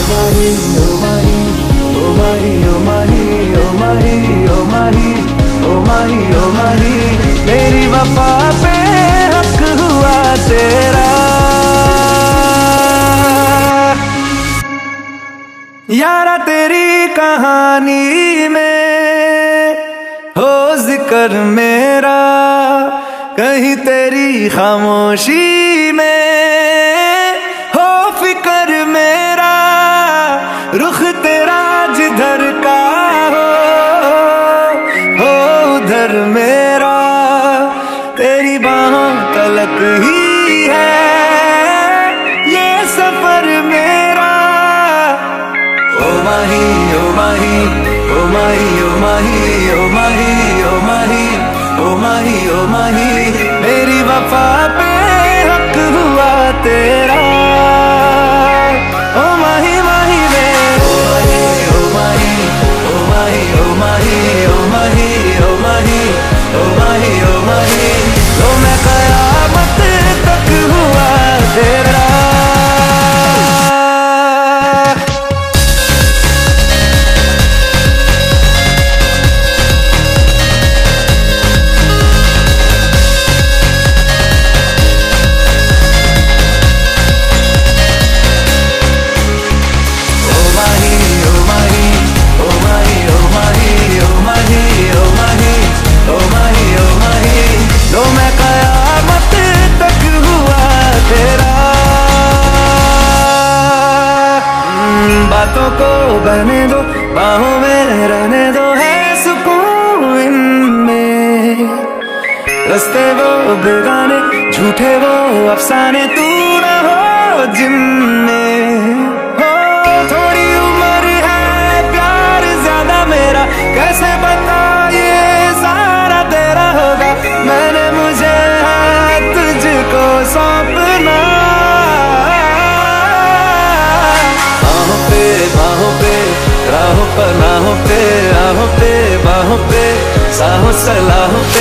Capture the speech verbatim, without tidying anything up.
माही ओ माही ओ माही ओ माही ओ माही ओ माही ओ माही ओ माही मेरी वफा पे हक हुआ तेरा। यारा तेरी कहानी में हो जिक्र मेरा, कहीं तेरी खामोशी में हो फिक्र मेरा। रुख तेरा जिधर का हो हो उधर मेरा, तेरी बाहों तलक ही है ये सफर मेरा। ओ माही ओ माही ओ माही ओ माही ओ माही ओ माही ओ माही ओ माही मेरी वफा पे हक हुआ तेरा। ओ माही माही वे ओ माही ओ माही ओ माही ओ माही ओ माही ओ माही ओ माही तो मैं कयामत तक हुआ तेरा। बातों को बहने दो, बाहों में रहने दो, है सुकून इनमें। रस्ते वो बेगाने, झूठे वो अफसाने, तू न हो जिनमें। हो थोड़ी उम्र है, प्यार ज्यादा मेरा, कैसे बता ये सारा तेरा होगा। मैंने मुझे है तुझको सौंपना। बाहों पे राहों पर नाहों पे, राहों पे बाहों पे साहों सलाहों